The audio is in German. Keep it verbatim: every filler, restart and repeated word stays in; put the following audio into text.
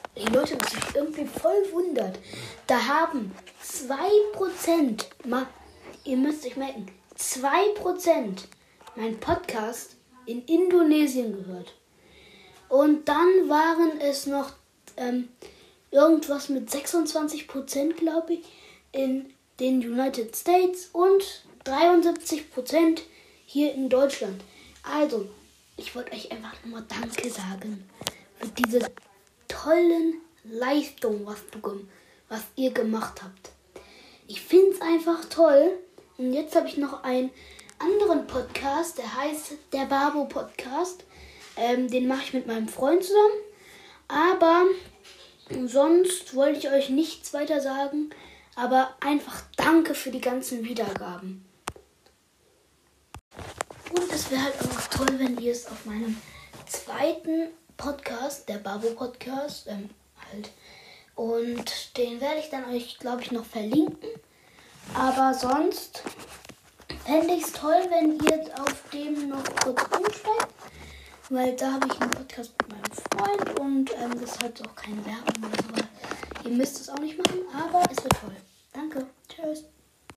Ey Leute, was mich irgendwie voll wundert. Da haben zwei Prozent, mal, ihr müsst euch merken, zwei Prozent mein Podcast in Indonesien gehört. Und dann waren es noch ähm, irgendwas mit sechsundzwanzig Prozent, glaube ich, in den United States und dreiundsiebzig Prozent hier in Deutschland. Also, ich wollte euch einfach nochmal Danke sagen für diese tollen Leistungen, was, du, was ihr gemacht habt. Ich finde es einfach toll. Und jetzt habe ich noch einen anderen Podcast, der heißt der Babo Podcast. Ähm, den mache ich mit meinem Freund zusammen. Aber sonst wollte ich euch nichts weiter sagen. Aber einfach danke für die ganzen Wiedergaben. Und es wäre halt auch noch toll, wenn ihr es auf meinem zweiten Podcast, der Babo Podcast, ähm, halt. Und den werde ich dann euch, glaube ich, noch verlinken. Aber sonst fände ich es toll, wenn ihr auf dem noch kurz umsteigt. Weil da habe ich einen Podcast mit meinem Freund und ähm, das hat auch keine Werbung oder so. Ihr müsst es auch nicht machen, aber es wird toll. Danke. Tschüss.